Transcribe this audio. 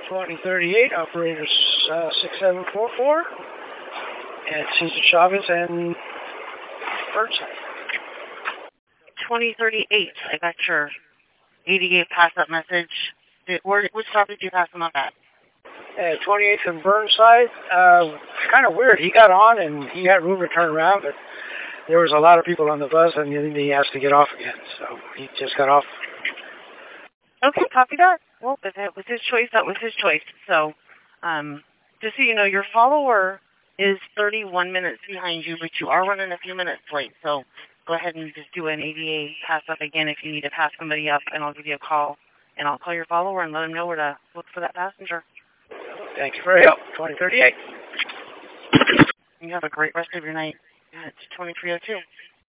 2038, operators 6744, and Cesar Chavez and Burnside. 2038, I got your 88 pass-up message. Which stop did you pass them up at? 28th and Burnside. Kind of weird. He got on and he had room to turn around, but there was a lot of people on the bus and then he has to get off again, so he just got off. Okay, copy that. Well, if it was his choice, that was his choice. So, just so you know, your follower is 31 minutes behind you, but you are running a few minutes late. So go ahead and just do an ADA pass up again if you need to pass somebody up, and I'll give you a call. And I'll call your follower and let him know where to look for that passenger. Thank you for your help. 2038. You have a great rest of your night. It's 2302.